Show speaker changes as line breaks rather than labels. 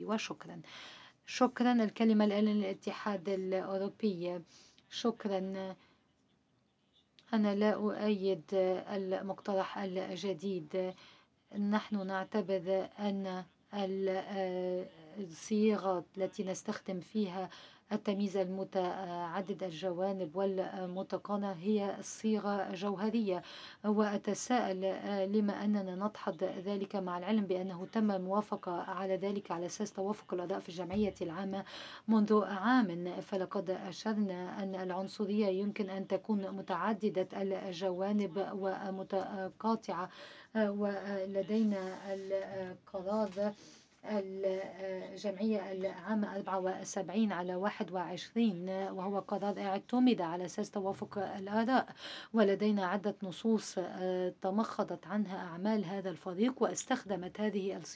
وشكرا. شكرا. الكلمة الآن للاتحاد الأوروبي. شكرا. أنا لا أؤيد المقترح الجديد. نحن نعتبر أن الصيغة التي نستخدم فيها التمييز المتعدد الجوانب والمتقنة هي صيغة جوهرية، وأتساءل لما أننا ندحض ذلك مع العلم بأنه تم الموافقة على ذلك على أساس توافق الأداء في الجمعية العامة منذ عام. فلقد أشرنا أن العنصرية يمكن أن تكون متعددة الجوانب ومتقاطعة، ولدينا القرار الجمعية العامة 74/21، وهو قرار اعتمد على أساس توافق الآراء، ولدينا عدة نصوص تمخضت عنها أعمال هذا الفريق واستخدمت هذه